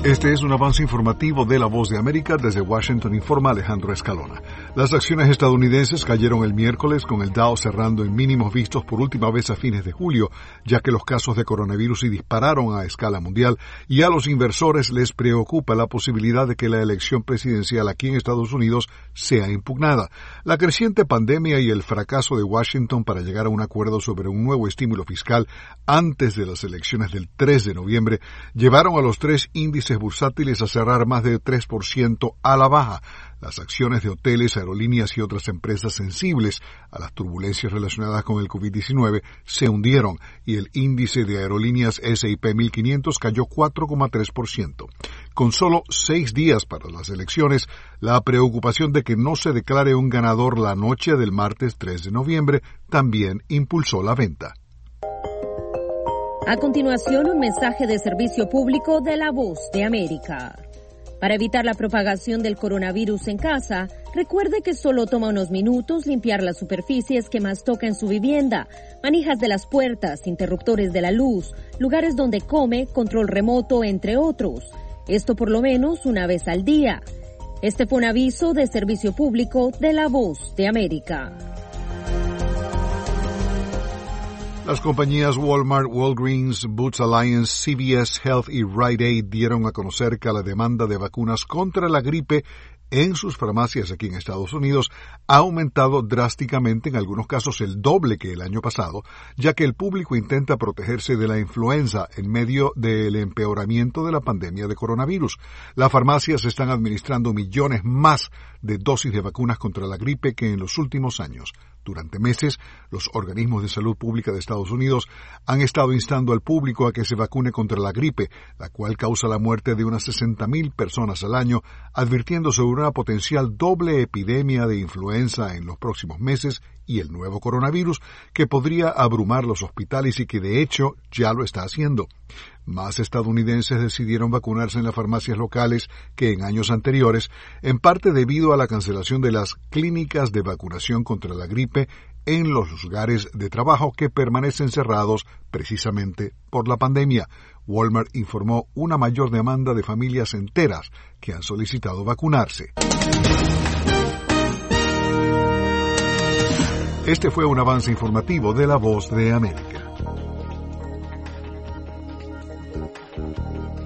Este es un avance informativo de La Voz de América. Desde Washington informa Alejandro Escalona. Las acciones estadounidenses cayeron el miércoles, con el Dow cerrando en mínimos vistos por última vez a fines de julio, ya que los casos de coronavirus se dispararon a escala mundial y a los inversores les preocupa la posibilidad de que la elección presidencial aquí en Estados Unidos sea impugnada. La creciente pandemia y el fracaso de Washington para llegar a un acuerdo sobre un nuevo estímulo fiscal antes de las elecciones del 3 de noviembre llevaron a los tres índices bursátiles a cerrar más de 3% a la baja. Las acciones de hoteles, aerolíneas y otras empresas sensibles a las turbulencias relacionadas con el COVID-19 se hundieron y el índice de aerolíneas S&P 1500 cayó 4,3%. Con solo 6 días para las elecciones, la preocupación de que no se declare un ganador la noche del martes 3 de noviembre también impulsó la venta. A continuación, un mensaje de servicio público de La Voz de América. Para evitar la propagación del coronavirus en casa, recuerde que solo toma unos minutos limpiar las superficies que más toca en su vivienda, manijas de las puertas, interruptores de la luz, lugares donde come, control remoto, entre otros. Esto por lo menos una vez al día. Este fue un aviso de servicio público de La Voz de América. Las compañías Walmart, Walgreens, Boots Alliance, CVS Health y Rite Aid dieron a conocer que la demanda de vacunas contra la gripe en sus farmacias aquí en Estados Unidos ha aumentado drásticamente, en algunos casos el doble que el año pasado, ya que el público intenta protegerse de la influenza en medio del empeoramiento de la pandemia de coronavirus. Las farmacias están administrando millones más de dosis de vacunas contra la gripe que en los últimos años. Durante meses, los organismos de salud pública de Estados Unidos han estado instando al público a que se vacune contra la gripe, la cual causa la muerte de unas 60,000 personas al año, advirtiendo sobre una potencial doble epidemia de influenza en los próximos meses y el nuevo coronavirus que podría abrumar los hospitales y que de hecho ya lo está haciendo. Más estadounidenses decidieron vacunarse en las farmacias locales que en años anteriores, en parte debido a la cancelación de las clínicas de vacunación contra la gripe en los lugares de trabajo que permanecen cerrados precisamente por la pandemia. Walmart informó una mayor demanda de familias enteras que han solicitado vacunarse. Este fue un avance informativo de La Voz de América.